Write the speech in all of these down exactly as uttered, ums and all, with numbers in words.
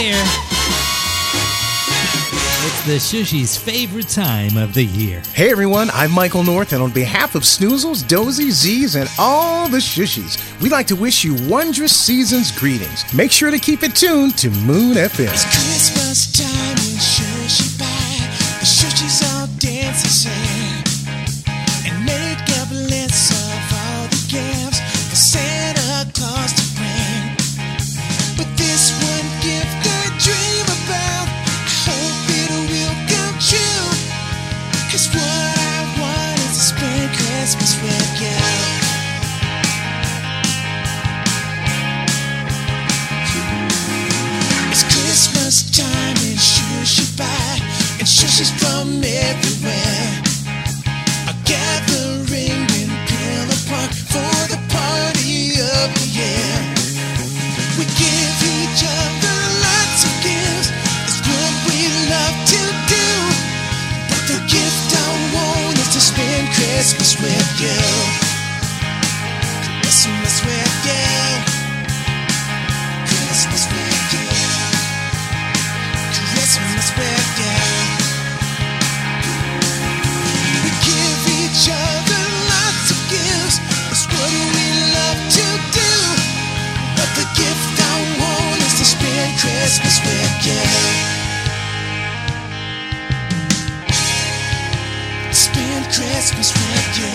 there. It's the Shushi's favorite time of the year. Hey everyone, I'm Michael North, and on behalf of Snoozles, Dozy, Z's, and all the Shushis, we'd like to wish you wondrous season's greetings. Make sure to keep it tuned to Moon F M. It's Christmas time in Shushi Pie. The Shushis all dance and sing and make up lists of all the gifts for Santa Claus to bring. But this one gift I dream about, I hope it will come true. Cause what I want is to spend Christmas with you. It's Christmas time in Shushi Pie, and Shushis from everywhere are gathering in Pillow Park for the party of the year. We give each other lots of gifts, it's what we love to do. But the gift I want is to spend Christmas with you. Christmas with you. Christmas with you. Christmas with you. We give each other lots of gifts, it's what we love to do. But the gift I want is to spend Christmas with you. Spend Christmas with you.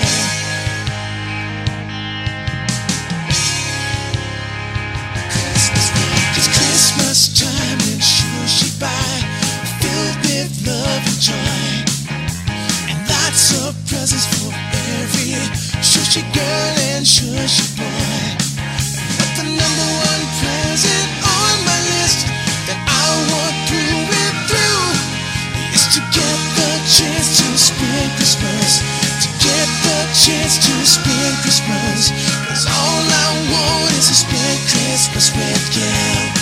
Christmas with you. It's Christmas time in Shushi Pie, filled with love and joy, and lots of presents for every Shushi girl and Shushi boy. But the number one present on my list that I want through and through is to get the chance to spend Christmas. To get the chance to spend Christmas. Cause all I want is to spend Christmas with you.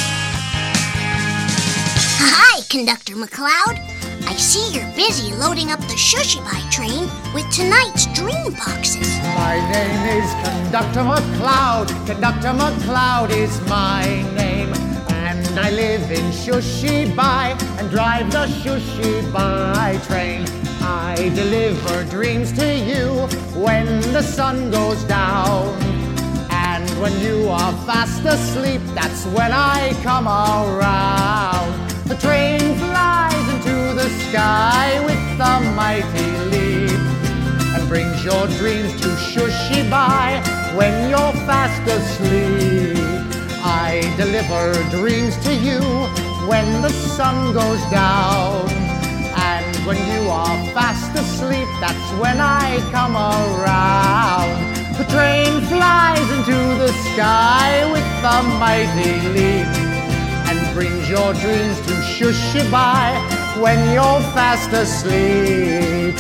Hi, Conductor McCloud. I see you're busy loading up the Shushi Pie train with tonight's dream boxes. My name is Conductor McCloud. Conductor McCloud is my name. And I live in Shushi Pie and drive the Shushi Pie train. I deliver dreams to you when the sun goes down. And when you are fast asleep, that's when I come around. The train flies into the sky with a mighty leap and brings your dreams to Shushi Pie when you're fast asleep. I deliver dreams to you when the sun goes down. And when you are fast asleep, that's when I come around. The train flies into the sky with a mighty leap and brings your dreams to Shushi Pie when you're fast asleep.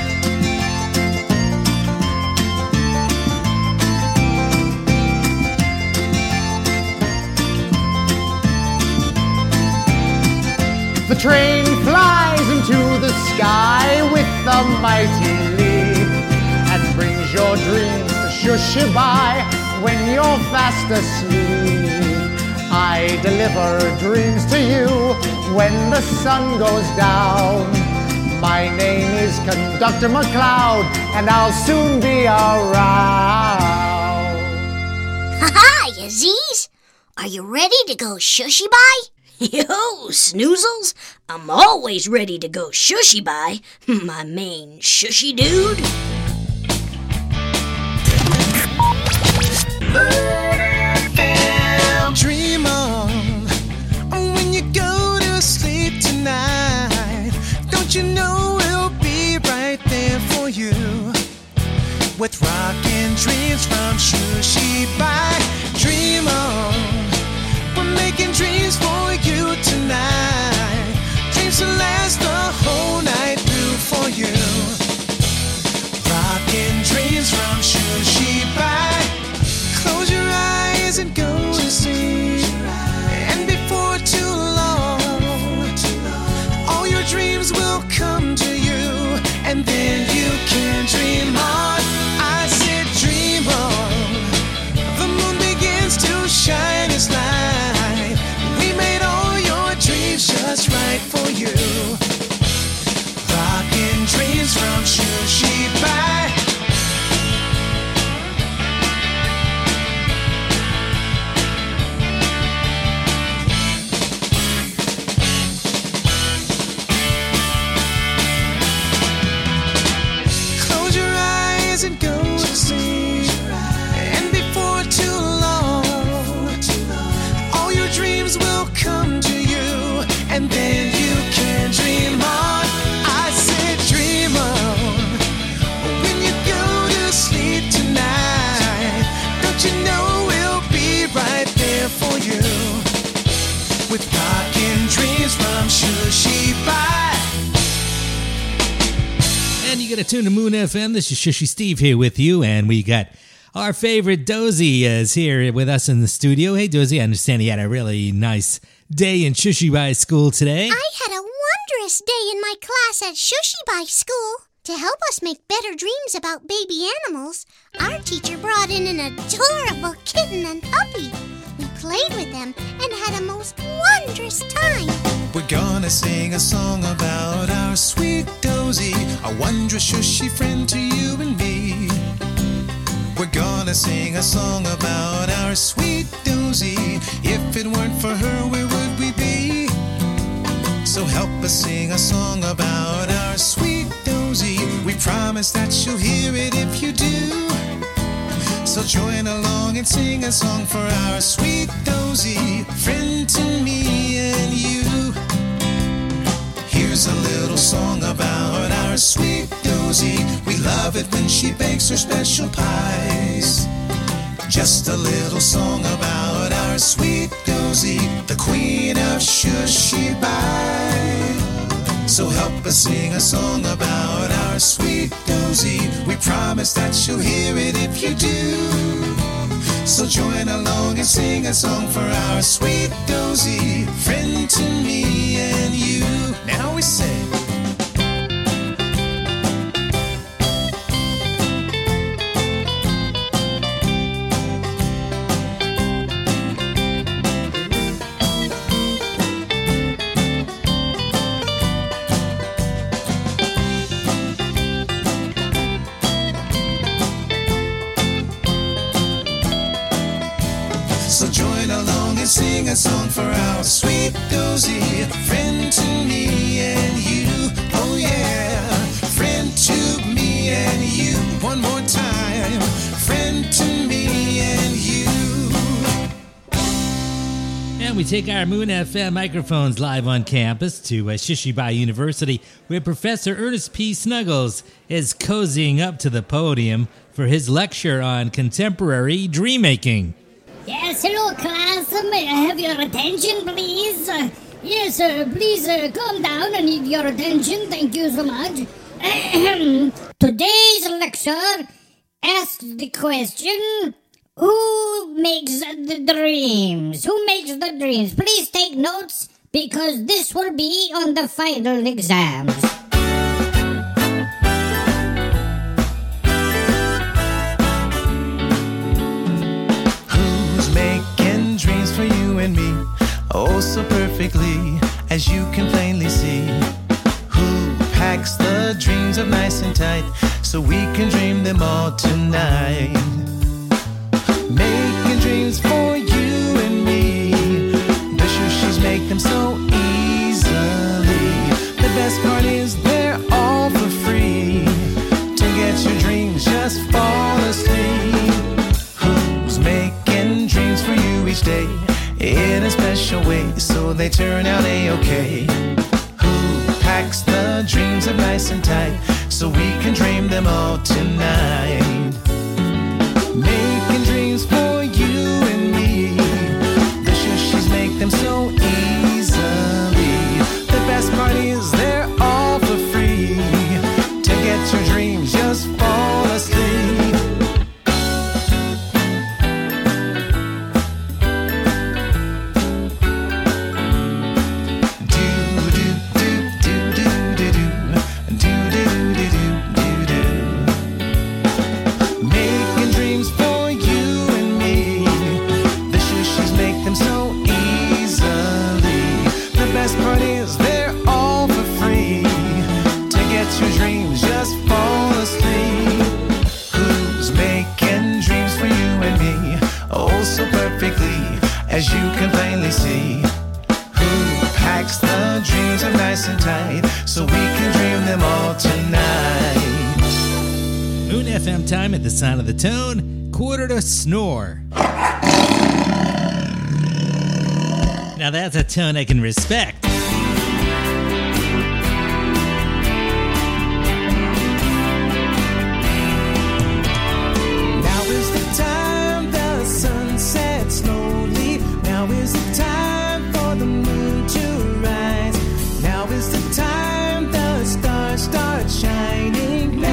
The train flies into the sky with a mighty leap and brings your dreams to Shushi Pie when you're fast asleep. I deliver dreams to you when the sun goes down. My name is Conductor McCloud, and I'll soon be around. Ha-ha, Aziz! Are you ready to go Shushi Pie? Yo, Snoozles, I'm always ready to go Shushi Pie, my main Shushi dude. Dream on, oh, when you go to sleep tonight. Don't you know we'll be right there for you with rockin' dreams from Shushi Pie. Dream on, we're making dreams for you tonight. Dreams will last the whole night through for you. Rockin' dreams from Shushi Pie. Close your eyes and go to sleep. And before too long, all your dreams will come to you. And then you can dream on. I said dream on. The moon begins to shine its light. We made all your You got to tune to Moon F M. This is Shushy Steve here with you, and we got our favorite Dozy is here with us in the studio. Hey, Dozy, I understand you had a really nice day in Shushy By School today. I had a wondrous day in my class at Shushy By School. To help us make better dreams about baby animals, our teacher brought in an adorable kitten and puppy. We played with them and had a most wondrous time. We're gonna sing a song about our sweet Dozy, a wondrous shushy friend to you and me. We're gonna sing a song about our sweet Dozy. If it weren't for her, where would we be? So help us sing a song about our sweet Dozy. We promise that you'll hear it if you do. So join along and sing a song for our sweet Dozy, friend to me and you. Here's a little song about our sweet Dozy. We love it when she bakes her special pies. Just a little song about our sweet Dozy, the queen of Shushy By. So help us sing a song about our sweet Dozy. We promise that you'll hear it if you do. So join along and sing a song for our sweet Dozy, friend to me and you. Now we sing. Sing a song for our sweet Dozy, friend to me and you. Oh yeah, friend to me and you. One more time, friend to me and you. And we take our Moon F M microphones live on campus to uh, Shushy By University, where Professor Ernest P. Snuggles is cozying up to the podium for his lecture on contemporary dream making. Yes, hello class. May I have your attention, please? Uh, yes, uh, please uh, calm down. I need your attention. Thank you so much. Ahem. Today's lecture asks the question, who makes the dreams? Who makes the dreams? Please take notes because this will be on the final exams. Making dreams for you and me, oh so perfectly, as you can plainly see. Who packs the dreams up nice and tight, so we can dream them all tonight. Making dreams for you and me, the shushies make them so easily. The best part is they're all for free. To get your dreams, just fall asleep. Who's making dreams for you each day in a special way, so they turn out a-okay? Who packs the dreams up nice and tight, so we can dream them all tonight? Making dreams for you and me, the shushies make them so easily. The best part is they're all for free. To get your dreams, just fall asleep. As you can plainly see, who packs the dreams up nice and tight, so we can dream them all tonight. Moon F M time at the sound of the tone, quarter to snore. Now that's a tone I can respect. Now is the time the sun sets slowly. Now is the time for the moon to rise. Now is the time the stars start shining.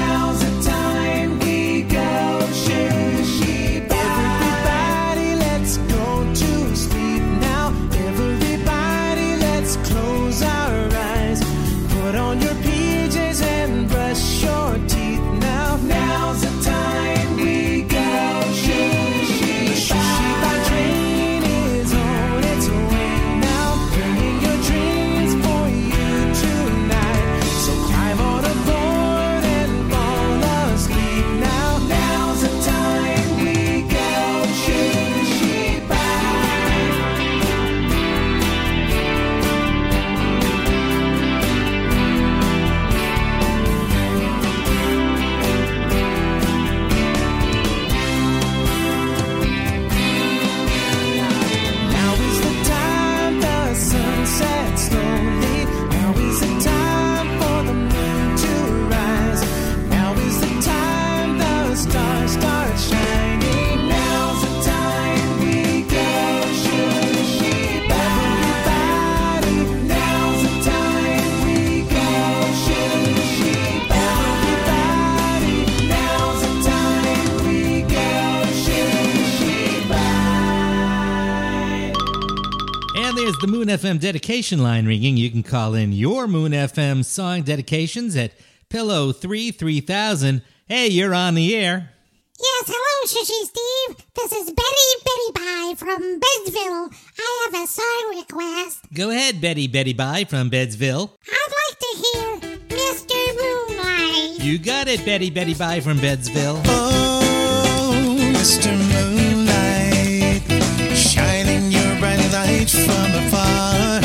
the Moon F M dedication line ringing. You can call in your Moon F M song dedications at Pillow three three thousand. Hey, you're on the air. Yes, hello, Shushy Steve. This is Betty Betty Bye from Bedsville. I have a song request. Go ahead, Betty Betty Bye from Bedsville. I'd like to hear Mister Moonlight. You got it, Betty Betty Bye from Bedsville. Oh, Mister Moonlight, shining your bright light from afar.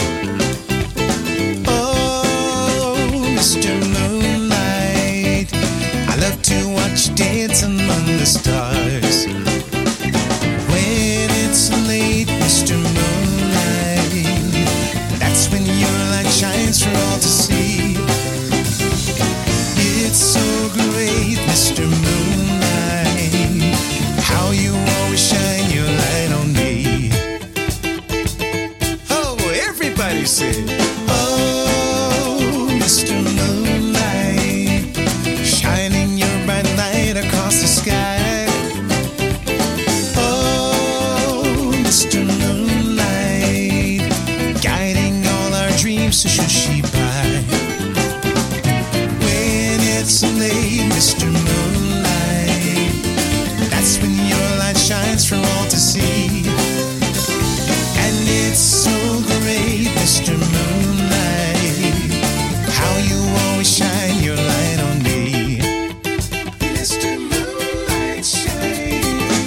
Oh, Mister Moonlight, I love to watch you dance among the stars. When it's late, Mister Moonlight, that's when your light shines for all to see. It's so great, Mister Moonlight, how you always shine your light on me. Oh, everybody say, oh, Mister Moonlight, shining your bright light across the sky. Oh, Mister Moonlight, guiding all our dreams to Shushy by. When it's late, Mister Moonlight, that's when your light shines for all to see. And it's so great, Mister Moonlight, how you always shine your light on me. Mister Moonlight shine.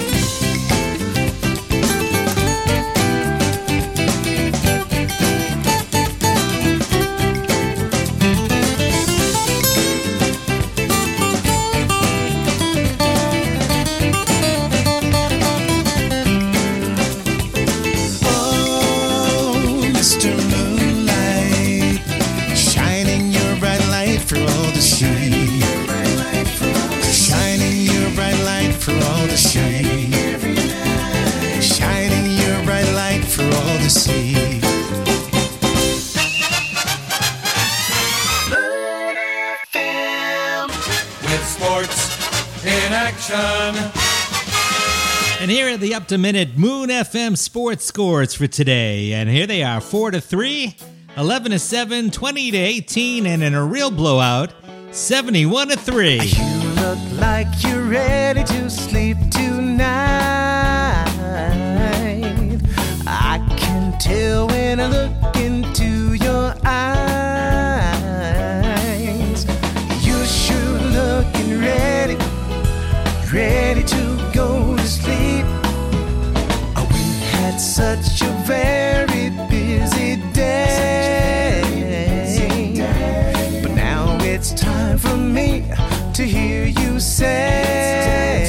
Oh, Mister Moonlight, shining your bright light for all to see. Shining your bright light for all to see. Shining your bright light for all to see. With sports in action. And here are the up-to-minute Moon F M sports scores for today. And here they are, four to three, eleven to seven, twenty to eighteen, and in a real blowout, seventy-one to three. You look like you're ready to sleep tonight. I can tell when I look into your eyes. You sure looking ready, ready to go to sleep. Oh, we had such a very busy day, but now it's time for me to hear you say,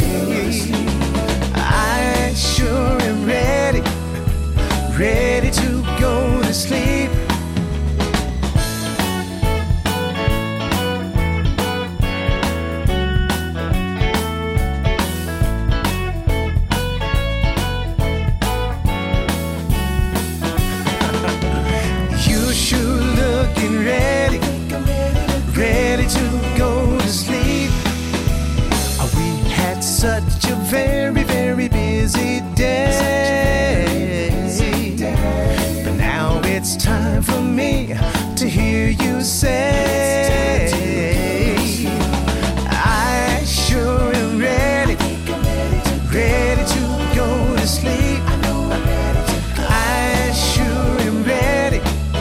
I sure am ready, ready to go to sleep. You sure looking ready, ready to go to sleep. Oh, we had such a very, very busy day, but now it's time for me to hear you say, I sure am ready, ready to go to sleep. I sure am ready.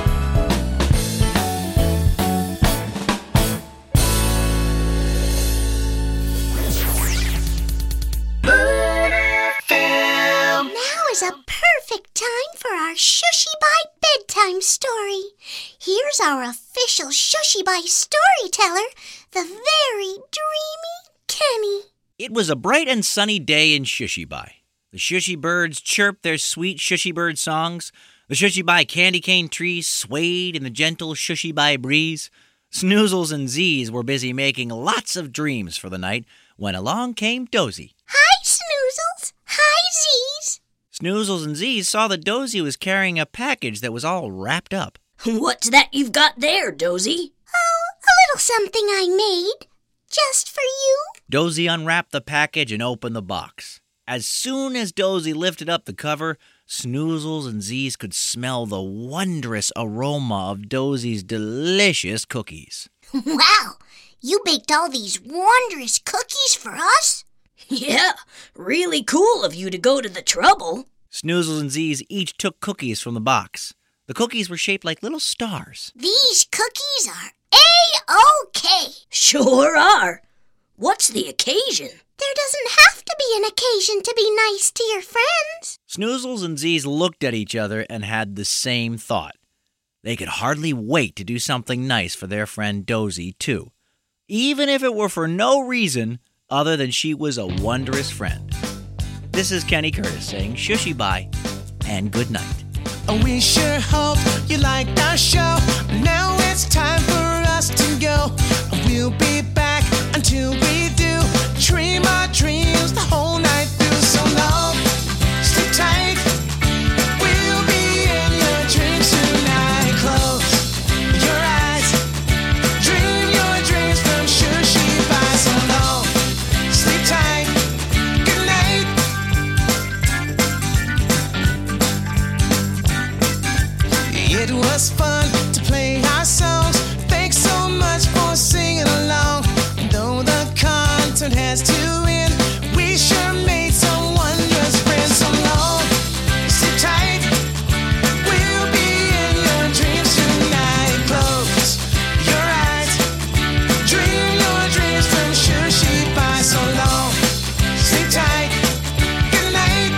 Now is a perfect time for our Shushy Bye bedtime story. Here's our official Shushy Bye storyteller, the very dreamy Kenny. It was a bright and sunny day in Shushy Bye. The Shushy birds chirped their sweet Shushy bird songs. The Shushy Bye candy cane trees swayed in the gentle Shushy Bye breeze. Snoozles and Z's were busy making lots of dreams for the night when along came Dozy. Hi, Snoozles. Hi, Z's. Snoozles and Z's saw that Dozy was carrying a package that was all wrapped up. What's that you've got there, Dozy? Oh, a little something I made. Just for you. Dozy unwrapped the package and opened the box. As soon as Dozy lifted up the cover, Snoozles and Z's could smell the wondrous aroma of Dozy's delicious cookies. Wow! You baked all these wondrous cookies for us? Yeah, really cool of you to go to the trouble. Snoozles and Z's each took cookies from the box. The cookies were shaped like little stars. These cookies are A-OK! Sure are. What's the occasion? There doesn't have to be an occasion to be nice to your friends. Snoozles and Z's looked at each other and had the same thought. They could hardly wait to do something nice for their friend Dozy, too, even if it were for no reason other than she was a wondrous friend. This is Kenny Curtis saying shushy bye and good night. We sure hope you liked our show. Now it's time for us to go. We'll be back until we do. Dream our dreams the whole night through. So long, stay tight. We'll be in your dreams tonight. Close your eyes. Dream your dreams from Shushy Bye. So long, stay tight. Good night. It was fun to play our songs. Thanks so much for singing along. Though the concert has to end, we sure made some wondrous friends. So long, sit tight. We'll be in your dreams tonight. Close your eyes. Dream your dreams from Shushy Bye. So long, sit tight. Good night.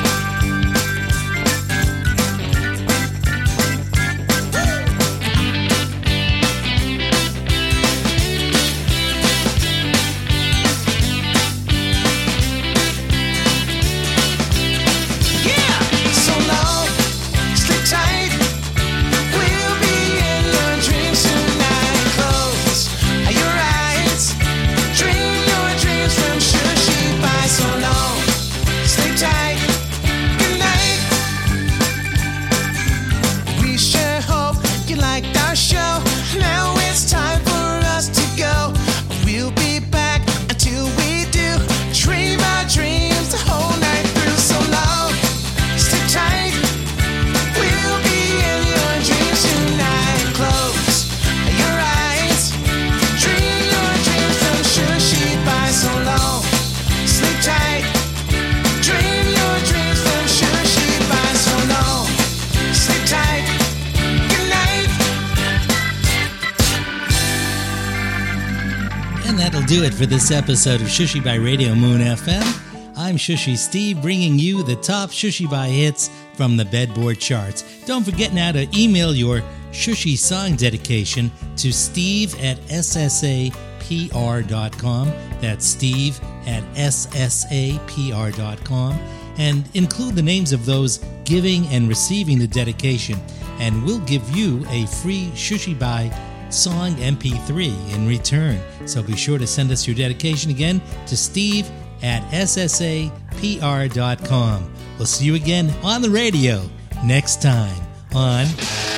Do it for this episode of Shushy Bye Radio Moon F M. I'm Shushy Steve, bringing you the top Shushy Bye hits from the Bedboard charts. Don't forget now to email your Shushy song dedication to steve at s s a p r dot com. That's steve at s s a p r dot com. And include the names of those giving and receiving the dedication, and we'll give you a free Shushy Bye song M P three in return. So be sure to send us your dedication again to steve at s s a p r dot com. We'll see you again on the radio next time on